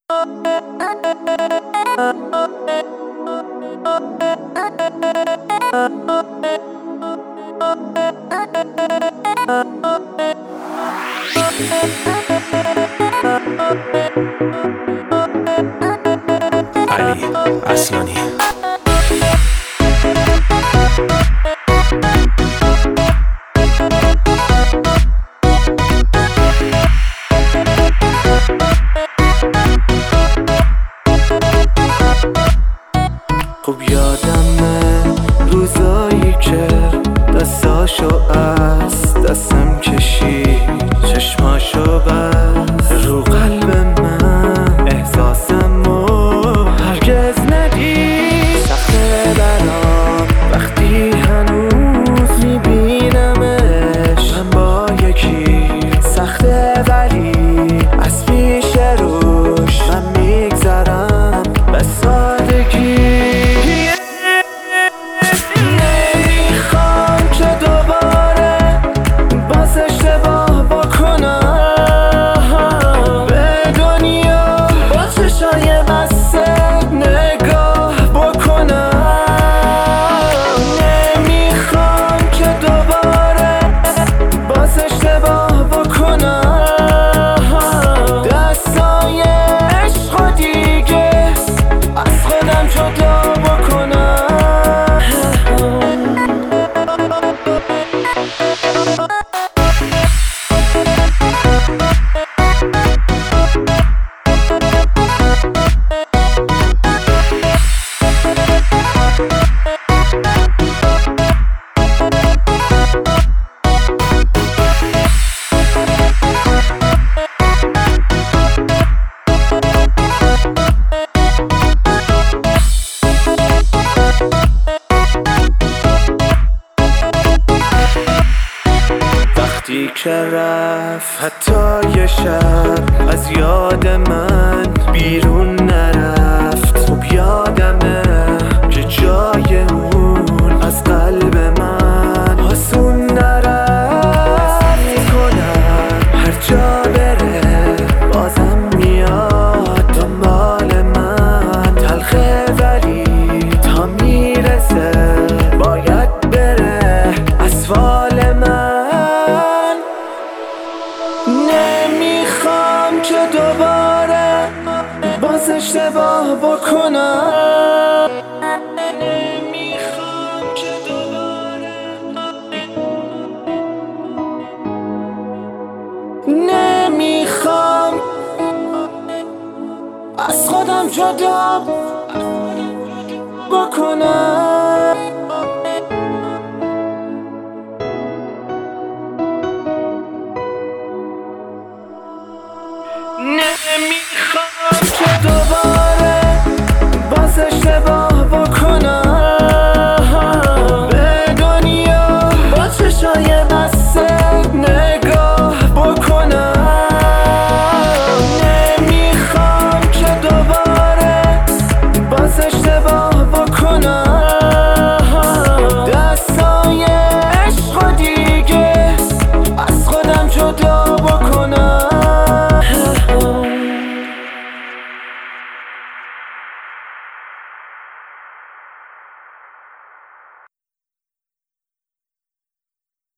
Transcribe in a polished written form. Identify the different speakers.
Speaker 1: علی اصلانی.
Speaker 2: خوب یادمه روزایی که دستاشو از دستم کشید، چشماشو بست رو قلب من، احساسمو هرگز ندید. سخته برام وقتی هنوز میبینمش من با یکی، سخته ولی از پیش روش من میگذرم به سادگی. وقتی که رفت حتی یه شب از یاد من بیرون نرفت. خوب یادمه که جای اون از قلب من آسون نرفت. میکنم هر جا بره بازم میاد دنبال من، تلخه ولی تا میرسه باید بره اسفال من. نمیخوام که دوباره باز اشتباه بکنم، نمیخوام که دوباره، نمیخوام از خودم جدا بکنم. نمیخوام که